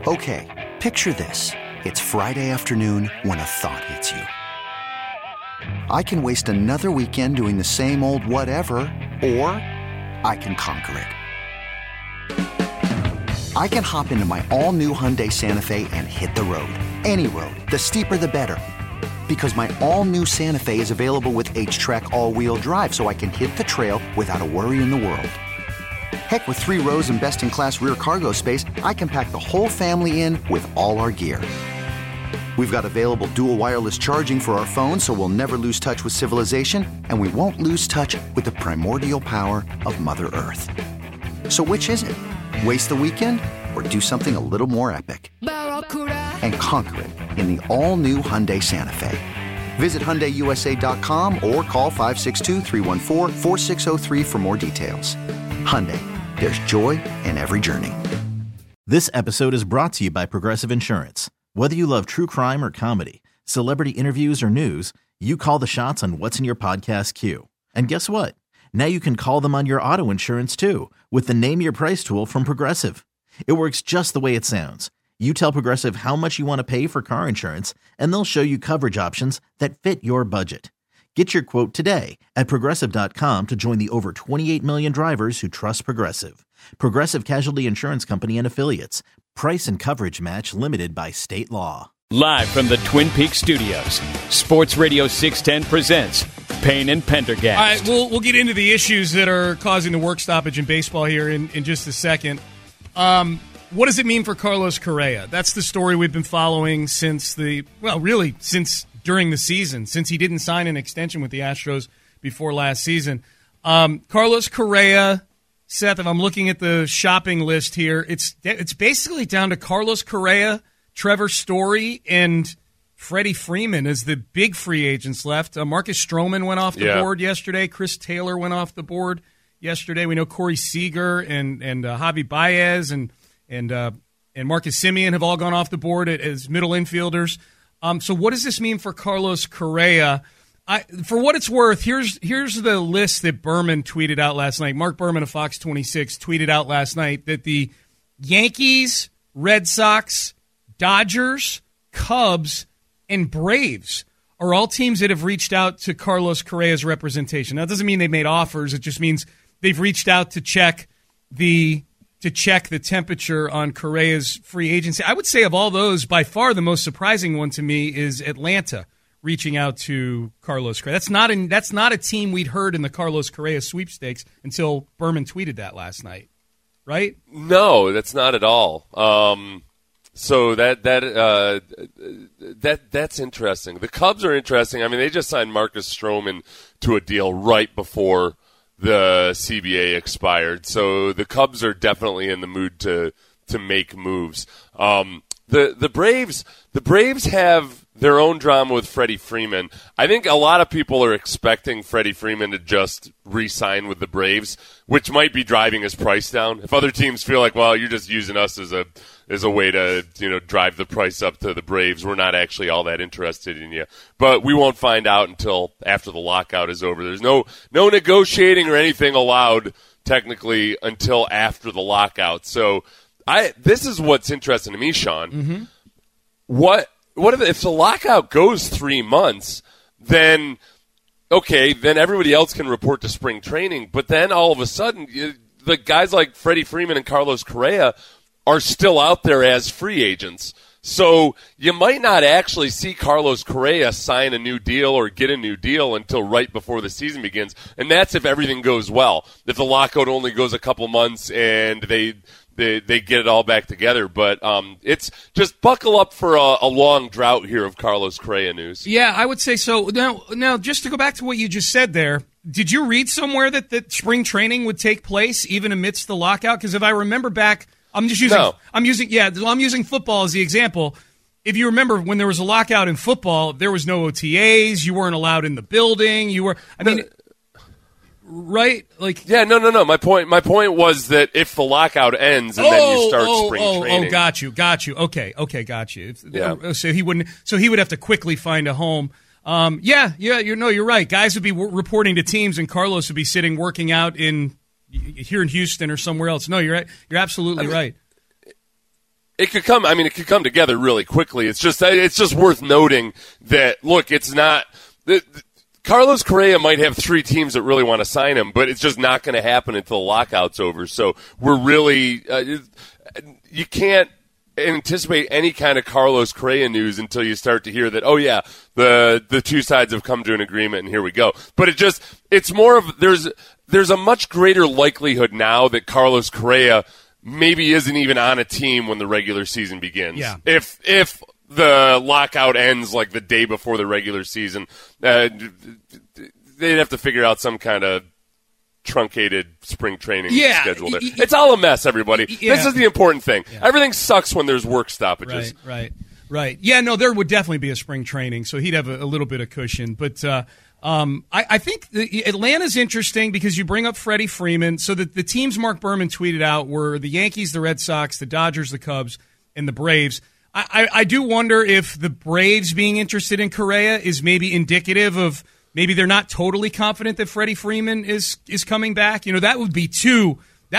Okay, picture this. It's Friday afternoon when a thought hits you. I can waste another weekend doing the same old whatever, or I can conquer it. I can hop into my all-new Hyundai Santa Fe and hit the road. Any road. The steeper, the better. Because my all-new Santa Fe is available with H-Track all-wheel drive, so I can hit the trail without a worry in the world. Heck, with 3 rows and best-in-class rear cargo space, I can pack the whole family in with all our gear. We've got available dual wireless charging for our phones, so we'll never lose touch with civilization, and we won't lose touch with the primordial power of Mother Earth. So which is it? Waste the weekend or do something a little more epic? And conquer it in the all-new Hyundai Santa Fe. Visit HyundaiUSA.com or call 562-314-4603 for more details. Hyundai, there's joy in every journey. This episode is brought to you by Progressive Insurance. Whether you love true crime or comedy, celebrity interviews or news, you call the shots on what's in your podcast queue. And guess what? Now you can call them on your auto insurance too with the Name Your Price tool from Progressive. It works just the way it sounds. You tell Progressive how much you want to pay for car insurance, and they'll show you coverage options that fit your budget. Get your quote today at Progressive.com to join the over 28 million drivers who trust Progressive. Progressive Casualty Insurance Company and Affiliates. Price and coverage match limited by state law. Live from the Twin Peaks studios, Sports Radio 610 presents Payne and Pendergast. All right, we'll get into the issues that are causing the work stoppage in baseball here in just a second. What does it mean for Carlos Correa? That's the story we've been following since since during the season, since he didn't sign an extension with the Astros before last season. Carlos Correa, Seth, if I'm looking at the shopping list here, it's basically down to Carlos Correa, Trevor Story, and Freddie Freeman as the big free agents left. Marcus Stroman went off the board yesterday. Chris Taylor went off the board yesterday. We know Corey Seager and Javi Baez and Marcus Semien have all gone off the board as middle infielders. So what does this mean for Carlos Correa? For what it's worth, here's the list that Berman tweeted out last night. Mark Berman of Fox 26 tweeted out last night that the Yankees, Red Sox, Dodgers, Cubs, and Braves are all teams that have reached out to Carlos Correa's representation. Now, that doesn't mean they made offers. It just means they've reached out to check the temperature on Correa's free agency. I would say of all those, by far the most surprising one to me is Atlanta reaching out to Carlos Correa. That's not a team we'd heard in the Carlos Correa sweepstakes until Berman tweeted that last night, right? No, that's not at all. So that's interesting. The Cubs are interesting. I mean, they just signed Marcus Stroman to a deal right before the CBA expired. So the Cubs are definitely in the mood to make moves. The Braves have their own drama with Freddie Freeman. I think a lot of people are expecting Freddie Freeman to just re-sign with the Braves, which might be driving his price down. If other teams feel like, well, you're just using us as a way to, drive the price up to the Braves, we're not actually all that interested in you. But we won't find out until after the lockout is over. There's no negotiating or anything allowed technically until after the lockout. So this is what's interesting to me, Sean. Mm-hmm. What if the lockout goes 3 months, then everybody else can report to spring training. But then all of a sudden, the guys like Freddie Freeman and Carlos Correa are still out there as free agents. So you might not actually see Carlos Correa sign a new deal or get a new deal until right before the season begins. And that's if everything goes well. If the lockout only goes a couple months and they get it all back together. But it's just buckle up for a long drought here of Carlos Correa news. Yeah, I would say so. Now, just to go back to what you just said there, did you read somewhere that spring training would take place even amidst the lockout? Because if I remember back, I'm using football as the example. If you remember when there was a lockout in football, there was no OTAs. You weren't allowed in the building. Right? No. My point was that if the lockout ends and then you start spring training. Got you. Okay, got you. Yeah. So he would have to quickly find a home. You're right. Guys would be reporting to teams, and Carlos would be sitting working out here in Houston or somewhere else. No, you're right. You're absolutely right. It could come. I mean, it could come together really quickly. It's just worth noting that look, it's not. Carlos Correa might have 3 teams that really want to sign him, but it's just not going to happen until the lockout's over. So we're really you can't anticipate any kind of Carlos Correa news until you start to hear that, oh yeah, the two sides have come to an agreement and here we go. But it's more of there's a much greater likelihood now that Carlos Correa maybe isn't even on a team when the regular season begins. Yeah. If the lockout ends like the day before the regular season, they'd have to figure out some kind of truncated spring training schedule there. It's all a mess, everybody. Yeah. This is the important thing. Yeah. Everything sucks when there's work stoppages. Right. Yeah, no, there would definitely be a spring training, so he'd have a little bit of cushion. But I think Atlanta's interesting because you bring up Freddie Freeman. So the teams Mark Berman tweeted out were the Yankees, the Red Sox, the Dodgers, the Cubs, and the Braves. I do wonder if the Braves being interested in Correa is maybe indicative of maybe they're not totally confident that Freddie Freeman is coming back. You know, that would be two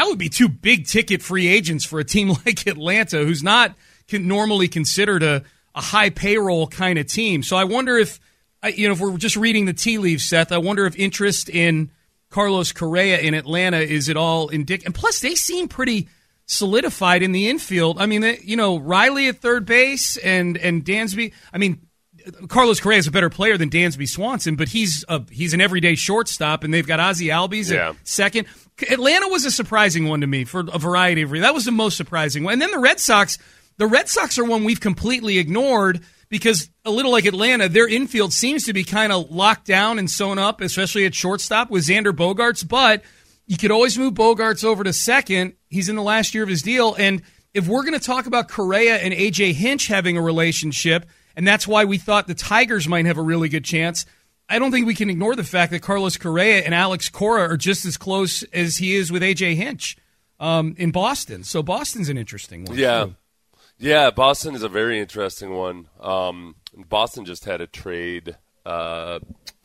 big ticket free agents for a team like Atlanta, who's not normally considered a high payroll kind of team. So I wonder if we're just reading the tea leaves, Seth, I wonder if interest in Carlos Correa in Atlanta is at all indicative. And plus, they seem pretty solidified in the infield. I mean, Riley at third base and Dansby. I mean, Carlos Correa is a better player than Dansby Swanson, but he's an everyday shortstop, and they've got Ozzie Albies at second. Atlanta was a surprising one to me for a variety of reasons. That was the most surprising one. And then the Red Sox are one we've completely ignored because, a little like Atlanta, their infield seems to be kind of locked down and sewn up, especially at shortstop with Xander Bogaerts, but you could always move Bogaerts over to second. He's in the last year of his deal. And if we're going to talk about Correa and A.J. Hinch having a relationship, and that's why we thought the Tigers might have a really good chance, I don't think we can ignore the fact that Carlos Correa and Alex Cora are just as close as he is with A.J. Hinch in Boston. So Boston's an interesting one. Yeah. Too. Yeah, Boston is a very interesting one. Boston just had a trade they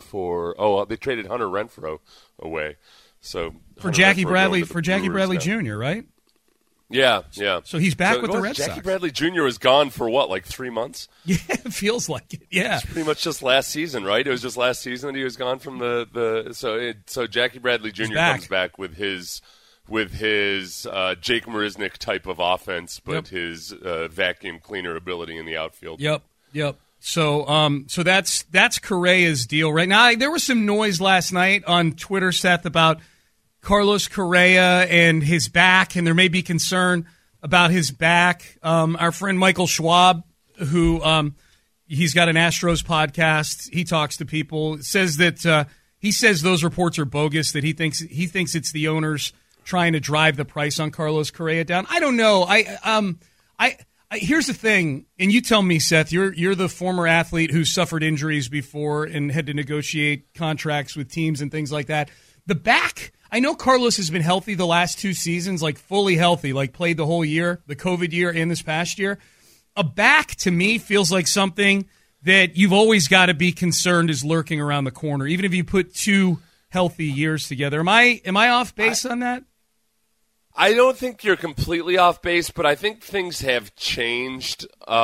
traded Hunter Renfroe away. So for Jackie Bradley Jr., right? Yeah. So he's back with the Red Sox. Jackie Bradley Jr. was gone for what, like 3 months? Yeah, it feels like it. Yeah, it's pretty much just last season, right? It was just last season that he was gone from so Jackie Bradley Jr. comes back with his Jake Marisnick type of offense, but his vacuum cleaner ability in the outfield. Yep. So that's Correa's deal right now. There was some noise last night on Twitter, Seth, about Carlos Correa and his back, and there may be concern about his back. Our friend Michael Schwab, who he's got an Astros podcast, he talks to people, says that he says those reports are bogus, that he thinks it's the owners trying to drive the price on Carlos Correa down. I don't know. Here's the thing, and you tell me, Seth, you're the former athlete who suffered injuries before and had to negotiate contracts with teams and things like that. The back, I know Carlos has been healthy the last 2 seasons, like fully healthy, like played the whole year, the COVID year and this past year. A back, to me, feels like something that you've always got to be concerned is lurking around the corner, even if you put 2 healthy years together. Am I off base on that? I don't think you're completely off base, but I think things have changed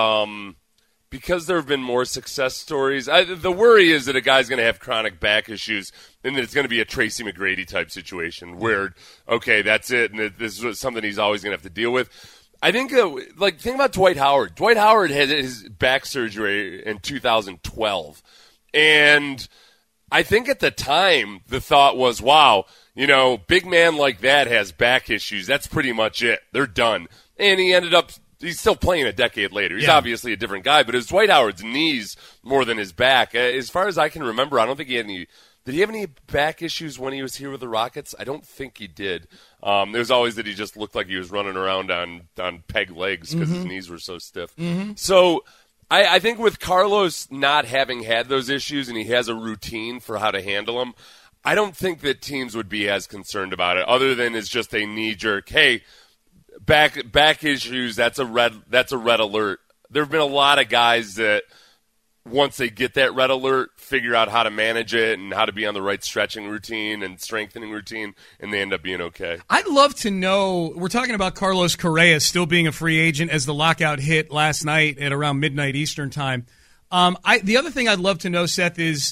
because there have been more success stories. The worry is that a guy's going to have chronic back issues and that it's going to be a Tracy McGrady type situation where, okay, that's it, and this is something he's always going to have to deal with. I think, think about Dwight Howard. Dwight Howard had his back surgery in 2012, and I think at the time the thought was, wow, big man like that has back issues. That's pretty much it. They're done. And he's still playing a decade later. He's obviously a different guy, but it was Dwight Howard's knees more than his back. As far as I can remember, I don't think he had any. Did he have any back issues when he was here with the Rockets? I don't think he did. There's always that he just looked like he was running around on peg legs because his knees were so stiff. Mm-hmm. So I think with Carlos not having had those issues and he has a routine for how to handle them, I don't think that teams would be as concerned about it, other than it's just a knee-jerk, hey, back issues, that's a red alert. There have been a lot of guys that once they get that red alert, figure out how to manage it and how to be on the right stretching routine and strengthening routine, and they end up being okay. I'd love to know, we're talking about Carlos Correa still being a free agent as the lockout hit last night at around midnight Eastern time. The other thing I'd love to know, Seth, is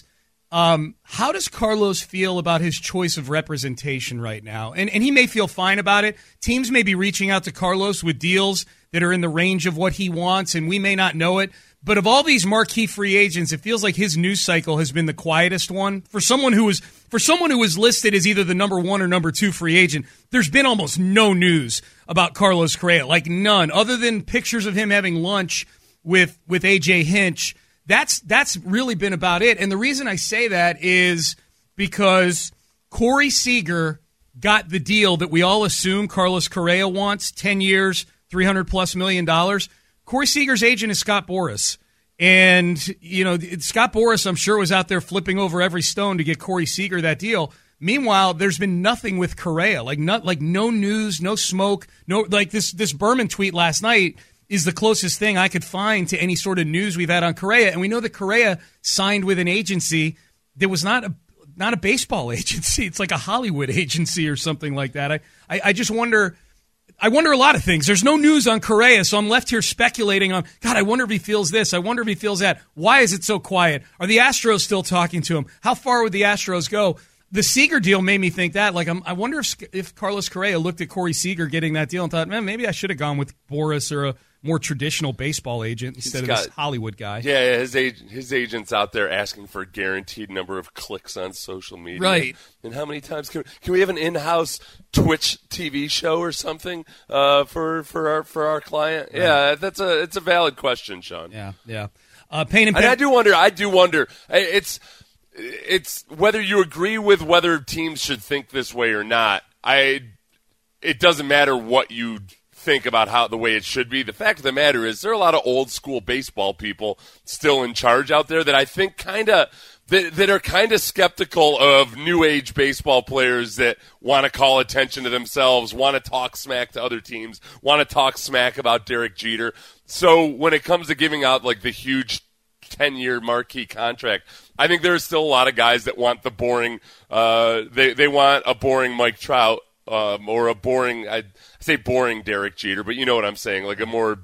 how does Carlos feel about his choice of representation right now? And he may feel fine about it. Teams may be reaching out to Carlos with deals that are in the range of what he wants, and we may not know it. But of all these marquee free agents, it feels like his news cycle has been the quietest one. For someone who was listed as either the number 1 or number 2 free agent, there's been almost no news about Carlos Correa, like none, other than pictures of him having lunch with AJ Hinch. That's really been about it. And the reason I say that is because Corey Seager got the deal that we all assume Carlos Correa wants, 10 years, $300+ million. Corey Seager's agent is Scott Boras. And, Scott Boras, I'm sure, was out there flipping over every stone to get Corey Seager that deal. Meanwhile, there's been nothing with Correa, no news, no smoke, this Berman tweet last night is the closest thing I could find to any sort of news we've had on Correa. And we know that Correa signed with an agency that was not a baseball agency. It's like a Hollywood agency or something like that. I just wonder. I wonder a lot of things. There's no news on Correa, so I'm left here speculating on, God, I wonder if he feels this. I wonder if he feels that. Why is it so quiet? Are the Astros still talking to him? How far would the Astros go? The Seager deal made me think that. I wonder if Carlos Correa looked at Corey Seager getting that deal and thought, man, maybe I should have gone with Boras or a more traditional baseball agent instead of this Hollywood guy. Yeah, his agent's out there asking for a guaranteed number of clicks on social media. Right. And how many times can we have an in-house Twitch TV show or something for our client? Right. Yeah, it's a valid question, Sean. Yeah. And I do wonder. It's whether you agree with whether teams should think this way or not. It doesn't matter what you think about the way it should be. The fact of the matter is there are a lot of old school baseball people still in charge out there that I think that are kind of skeptical of new age baseball players that want to call attention to themselves, want to talk smack to other teams, want to talk smack about Derek Jeter. So when it comes to giving out the huge 10-year marquee contract, I think there's still a lot of guys that want the boring they want a boring Mike Trout or a boring, I say boring Derek Jeter, but you know what I'm saying, like a more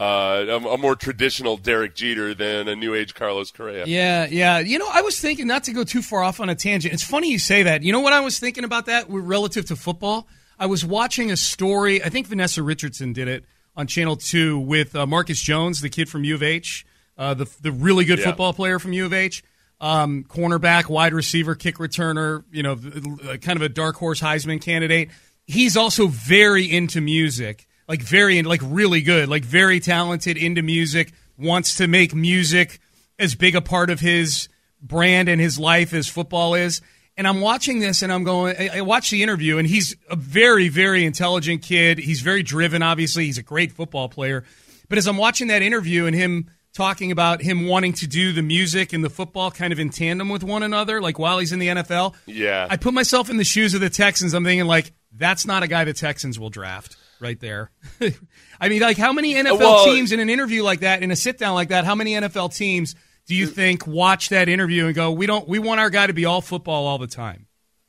traditional Derek Jeter than a new age Carlos Correa. Yeah. I was thinking, not to go too far off on a tangent, it's funny you say that. You know what I was thinking about that relative to football? I was watching a story, I think Vanessa Richardson did it on Channel 2 with Marcus Jones, the kid from U of H, the really good football player from U of H. Cornerback, wide receiver, kick returner, kind of a dark horse Heisman candidate. He's also very into music, really good, very talented, into music, wants to make music as big a part of his brand and his life as football is. And I'm watching this and I watched the interview, and he's a very, very intelligent kid. He's very driven, obviously. He's a great football player. But as I'm watching that interview and him talking about him wanting to do the music and the football kind of in tandem with one another, while he's in the NFL. Yeah. I put myself in the shoes of the Texans. I'm thinking, that's not a guy the Texans will draft right there. I mean, how many NFL teams in an interview like that, in a sit-down like that, how many NFL teams do you think watch that interview and go, we want our guy to be all football all the time?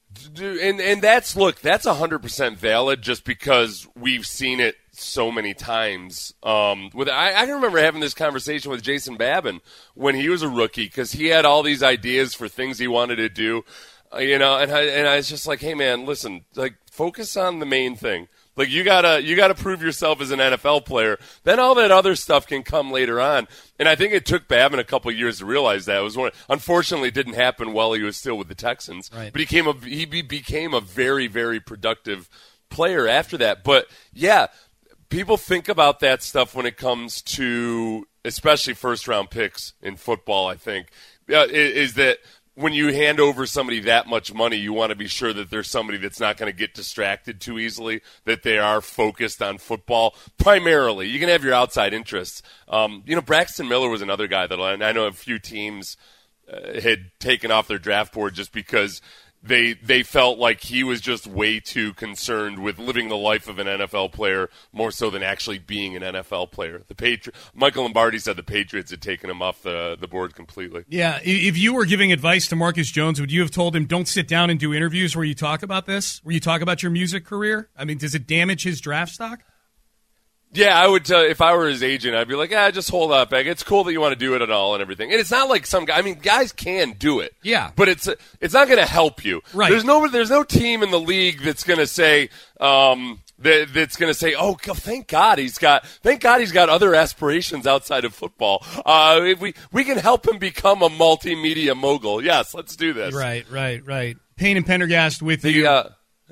And that's 100% valid just because we've seen it so many times. I can remember having this conversation with Jason Babin when he was a rookie because he had all these ideas for things he wanted to do, and I was just like, hey man, listen, focus on the main thing. You gotta prove yourself as an NFL player. Then all that other stuff can come later on. And I think it took Babin a couple of years to realize that. Unfortunately, it didn't happen while he was still with the Texans. Right. But he became a very, very productive player after that. But yeah, people think about that stuff when it comes to especially first-round picks in football. I think is that. When you hand over somebody that much money, you want to be sure that there's somebody that's not going to get distracted too easily, that they are focused on football primarily. You can have your outside interests. Braxton Miller was another guy that I know a few teams had taken off their draft board just because they felt like he was just way too concerned with living the life of an NFL player more so than actually being an NFL player. Michael Lombardi said the Patriots had taken him off the board completely. Yeah, if you were giving advice to Marcus Jones, would you have told him, don't sit down and do interviews where you talk about this, where you talk about your music career? I mean, does it damage his draft stock? Yeah, I would. If I were his agent, I'd be like, just hold up, Egg. It's cool that you want to do it and all and everything. And it's not like some guy. I mean, guys can do it. Yeah, but it's not going to help you. Right. There's no team in the league that's going to say that's going to say, oh, thank God he's got other aspirations outside of football. If we can help him become a multimedia mogul. Yes, let's do this. Right. Payne and Pendergast with you.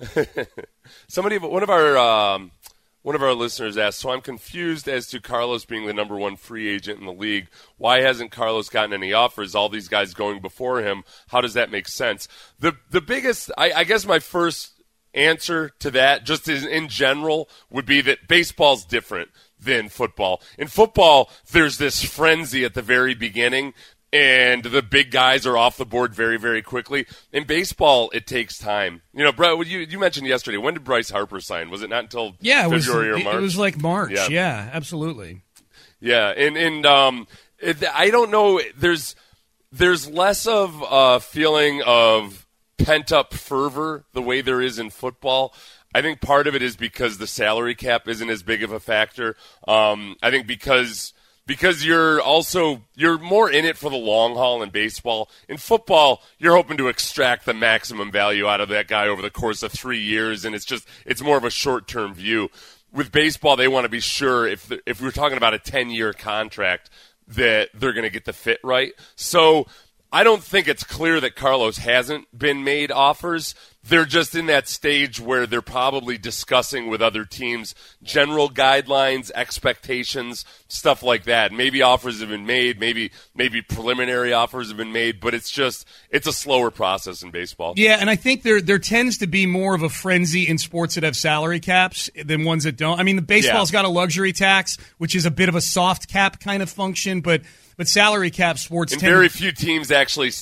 One of our listeners asked, so I'm confused as to Carlos being the number one free agent in the league. Why hasn't Carlos gotten any offers? All these guys going before him. How does that make sense? The biggest, I guess my first answer to that, just in general, would be that baseball's different than football. In football, there's this frenzy at the very beginning, and the big guys are off the board very, very quickly. In baseball, it takes time. You know, Brett, you mentioned yesterday, when did Bryce Harper sign? Was it not until February or March? It was like March. Yeah, absolutely. Yeah, and I don't know. There's less of a feeling of pent-up fervor the way there is in football. I think part of it is because the salary cap isn't as big of a factor. I think because you're more in it for the long haul in baseball. In football, you're hoping to extract the maximum value out of that guy over the course of 3 years, and it's more of a short-term view. With baseball, they want to be sure if we're talking about a 10-year contract that they're going to get the fit right. So I don't think it's clear that Carlos hasn't been made offers. They're just in that stage where they're probably discussing with other teams general guidelines, expectations, stuff like that. Maybe offers have been made, maybe preliminary offers have been made, but it's a slower process in baseball. Yeah, and I think there tends to be more of a frenzy in sports that have salary caps than ones that don't. I mean, the baseball's got a luxury tax, which is a bit of a soft cap kind of function, but salary cap sports and very few teams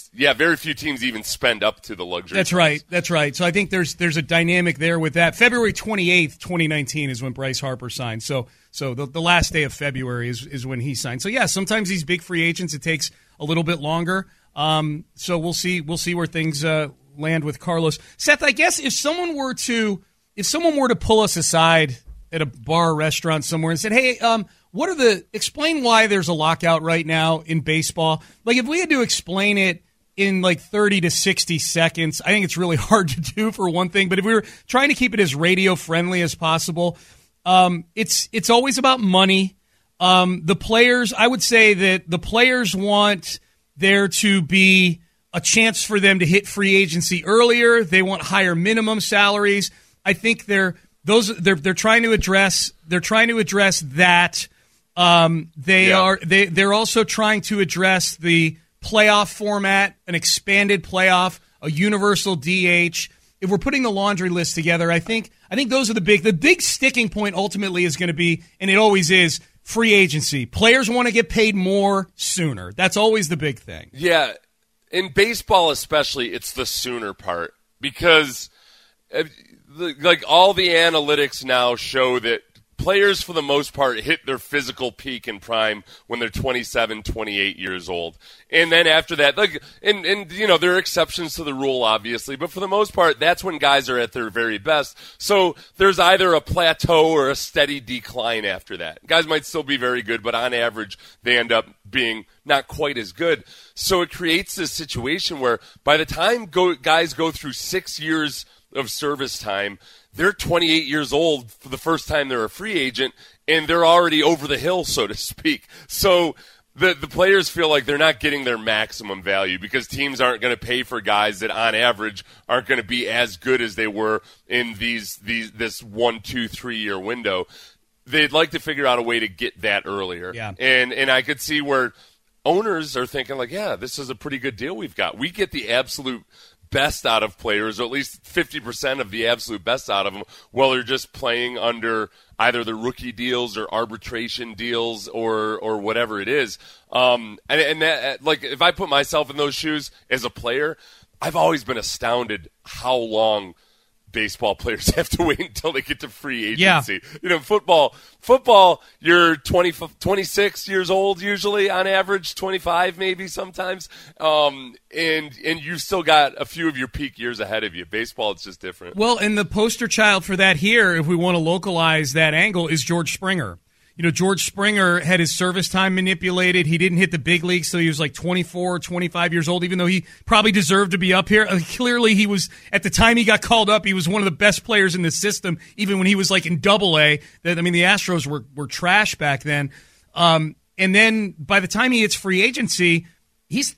even spend up to the luxury. That's right. So I think there's a dynamic there with that. February 28th, 2019 is when Bryce Harper signed. So the last day of February is when he signed. So yeah, sometimes these big free agents, it takes a little bit longer. So we'll see where things land with Carlos. Seth, I guess if someone were to pull us aside at a bar or restaurant somewhere and said, hey, explain why there's a lockout right now in baseball. Like if we had to explain it in like 30 to 60 seconds, I think it's really hard to do for one thing. But if we were trying to keep it as radio friendly as possible, it's always about money. The players, I would say that the players want there to be a chance for them to hit free agency earlier. They want higher minimum salaries. I think they're trying to address that. They're also trying to address the playoff format, an expanded playoff, a universal DH. If we're putting the laundry list together, I think those are the big sticking point ultimately is going to be, and it always is, free agency. Players want to get paid more sooner. That's always the big thing. Yeah. In baseball especially, it's the sooner part because like all the analytics now show that players, for the most part, hit their physical peak and prime when they're 27, 28 years old. And then after that, and there are exceptions to the rule, obviously, but for the most part, that's when guys are at their very best. So there's either a plateau or a steady decline after that. Guys might still be very good, but on average, they end up being not quite as good. So it creates this situation where by the time guys go through 6 years of service time, they're 28 years old for the first time they're a free agent, and they're already over the hill, so to speak. So the players feel like they're not getting their maximum value because teams aren't going to pay for guys that, on average, aren't going to be as good as they were in this 1, 2, 3 year window. They'd like to figure out a way to get that earlier. Yeah. And I could see where owners are thinking, like, yeah, this is a pretty good deal we've got. We get the absolute best out of players, or at least 50% of the absolute best out of them, while they're just playing under either the rookie deals or arbitration deals or whatever it is. And that, like, if I put myself in those shoes as a player, I've always been astounded how long baseball players have to wait until they get to free agency. Yeah. Football, you're 26 years old usually on average, 25 maybe sometimes, and you've still got a few of your peak years ahead of you. Baseball, it's just different. Well, and the poster child for that here, if we want to localize that angle, is George Springer. George Springer had his service time manipulated. He didn't hit the big leagues till he was like 24, 25 years old, even though he probably deserved to be up here. Clearly, he was, at the time he got called up, he was one of the best players in the system, even when he was like in Double-A. The Astros were trash back then. And then by the time he hits free agency, he's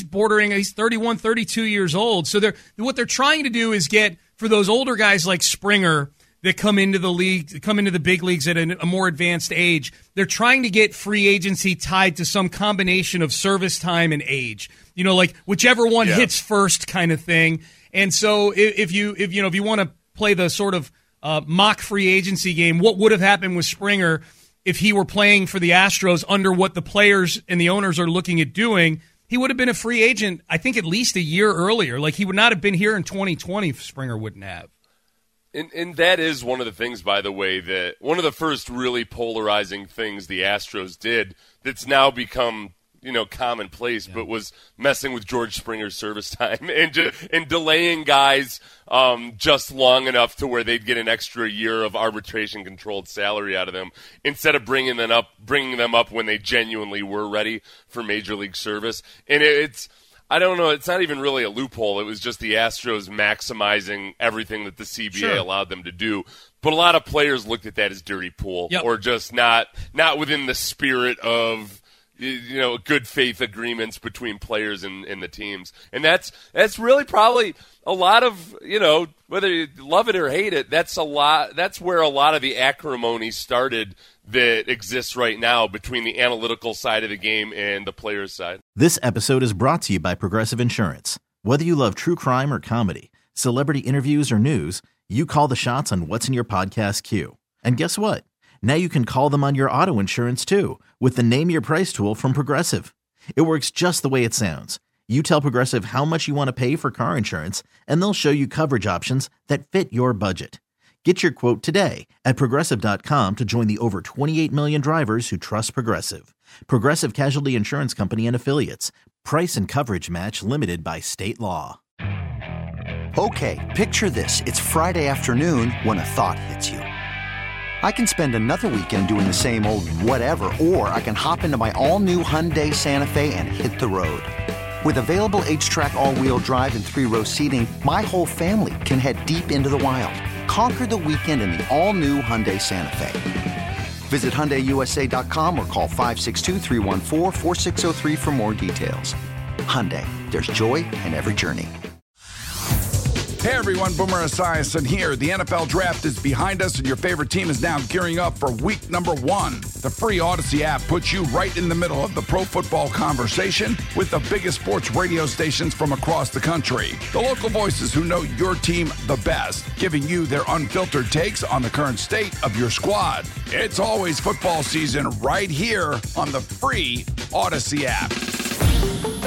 31, 32 years old. So what they're trying to do is get, for those older guys like Springer that come into the big leagues at a more advanced age, they're trying to get free agency tied to some combination of service time and age. Like whichever one hits first kind of thing. And so if you want to play the sort of mock free agency game, what would have happened with Springer if he were playing for the Astros under what the players and the owners are looking at doing? He would have been a free agent, I think, at least a year earlier. Like, he would not have been here in 2020 if Springer wouldn't have. And that is one of the things, by the way, that one of the first really polarizing things the Astros did that's now become, commonplace, but was messing with George Springer's service time and delaying guys just long enough to where they'd get an extra year of arbitration-controlled salary out of them instead of bringing them up when they genuinely were ready for Major League service. And I don't know, it's not even really a loophole. It was just the Astros maximizing everything that the CBA allowed them to do. But a lot of players looked at that as dirty pool or just not within the spirit of good faith agreements between players and the teams. And that's really probably a lot of, whether you love it or hate it, that's where a lot of the acrimony started that exists right now between the analytical side of the game and the players' side. This episode is brought to you by Progressive Insurance. Whether you love true crime or comedy, celebrity interviews or news, you call the shots on what's in your podcast queue. And guess what? Now you can call them on your auto insurance too with the Name Your Price tool from Progressive. It works just the way it sounds. You tell Progressive how much you want to pay for car insurance, and they'll show you coverage options that fit your budget. Get your quote today at Progressive.com to join the over 28 million drivers who trust Progressive. Progressive Casualty Insurance Company and Affiliates. Price and coverage match limited by state law. Okay, picture this. It's Friday afternoon when a thought hits you. I can spend another weekend doing the same old whatever, or I can hop into my all-new Hyundai Santa Fe and hit the road. With available H-Track all-wheel drive and 3-row seating, my whole family can head deep into the wild. Conquer the weekend in the all-new Hyundai Santa Fe. Visit HyundaiUSA.com or call 562-314-4603 for more details. Hyundai, there's joy in every journey. Hey everyone, Boomer Esiason here. The NFL Draft is behind us and your favorite team is now gearing up for week number 1. The free Odyssey app puts you right in the middle of the pro football conversation with the biggest sports radio stations from across the country. The local voices who know your team the best, giving you their unfiltered takes on the current state of your squad. It's always football season right here on the free Odyssey app.